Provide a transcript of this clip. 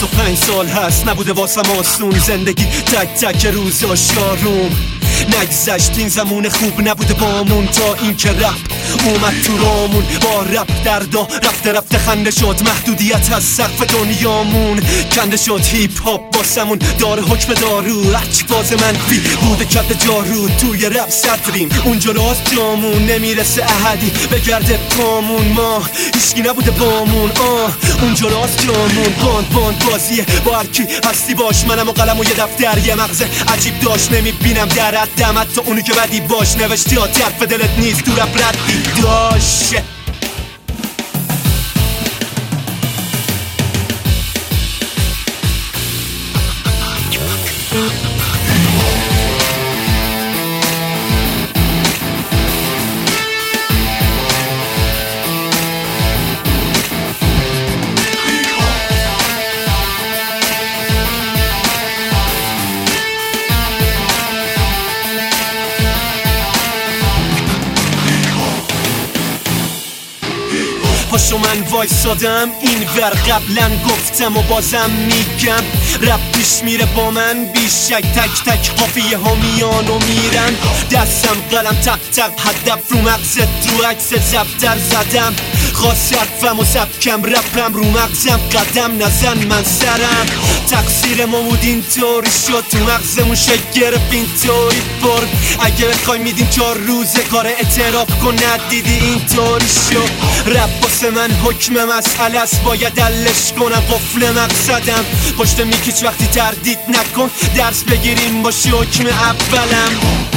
25 سال هست نبوده واسم آسون، زندگی تک تک روزاش آروم نگذشت، این زمان خوب نبوده بامون تا این که رپ اومد تو رامون. با رپ دردا رفته رفته خنده شد، محدودیت از سقف دنیامون کنده شد. هیپ هاپ واسمون داره حکم دارو، هرچی باز منفی بوده کت جارو. توی رپ صدریم اونجا راست جامون، نمیرسه احدی بگرده پامون. ما هیچکی نبوده بامون، اونجا راست جامون. باند بازیه با هرکی هستی باش، منم و قلم و یه دفتر یه مغز عجیب داشت. نمیبینم در حدم حتی اونو که بدی باش نوشتی ها طرف دلت نیست تو رپ ردی داشت. پاشو من وایسادم این ور، قبلا گفتم و بازم میگم رپ پیش میره با من بیشک. تک تک قافیه ها میان و میرن، دستم قلم تق تق هدف رو مغزت رو عکس زفتر زدم. خواست حرفم و سبکم رپم رو مغزم قدم نزن من سرم. تقصیر ما بود اینطوری شد، تو مغزمون شکل گرفت اینطوری برد. اگه بخوای میدیم 4 روزه کار اعتراف کن ندیدی اینطوری شد. رپ واسه من حکم مسئله است، باید حلش کنم قفل مقصدم. پشت میکیچ وقتی تردید نکن، درس بگیریم باشه حکم اولم.